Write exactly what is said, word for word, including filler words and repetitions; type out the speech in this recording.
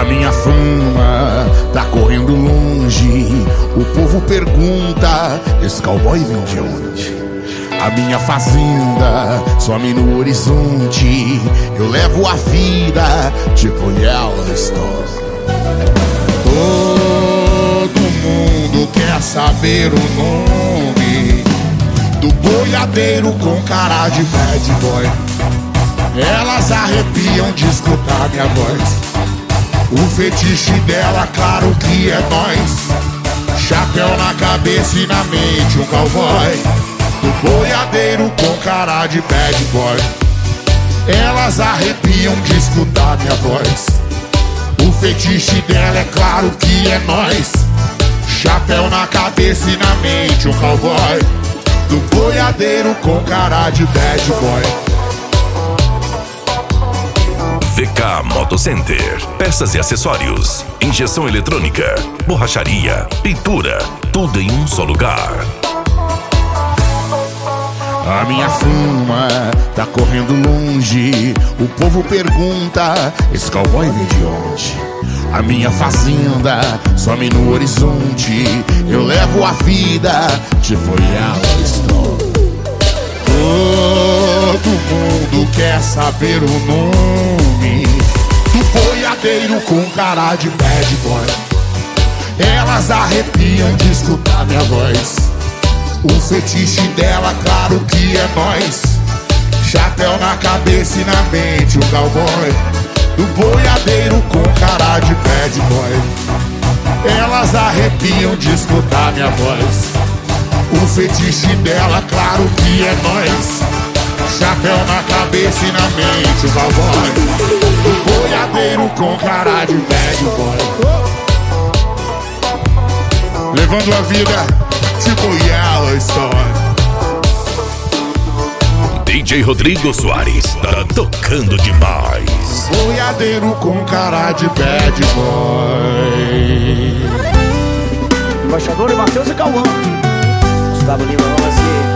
A minha fama tá correndo longe. O povo pergunta, esse cowboy vem de onde? A minha fazenda some no horizonte. Eu levo a vida tipo Yellowstone. Todo mundo quer saber o nome do boiadeiro com cara de bad boy. Elas arrepiam de escutar minha voz. O fetiche dela, claro que é nós. Chapéu na cabeça e na mente um cowboy. O boiadeiro com cara de bad boy. Elas arrepiam de escutar minha voz. O fetiche dela, é claro que é nós. Chapéu na cabeça e na mente um cowboy. Do boiadeiro com cara de bad boy. V K Moto Center. Peças e acessórios, injeção eletrônica, borracharia, pintura, tudo em um só lugar. A minha fama tá correndo longe. O povo pergunta, esse cowboy vem de onde? A minha fazenda some no horizonte. Eu levo a vida tipo Yellowstone. Todo mundo quer saber o nome do boiadeiro com cara de bad boy. Elas arrepiam de escutar minha voz. O fetiche dela, claro que é nós. Chapéu na cabeça e na mente o cowboy. Do boiadeiro com cara de bad boy. Elas arrepiam de escutar minha voz. O fetiche dela, claro que é nós. Chapéu na cabeça e na mente o cowboy. Do boiadeiro com cara de bad boy. Levando a vida tipo Yellowstone. D J Rodrigo Soares tá tocando demais. Boiadeiro com cara de bad boy. Embaixador e Matheus e Cauã. Gustavo Lima, vamos assim.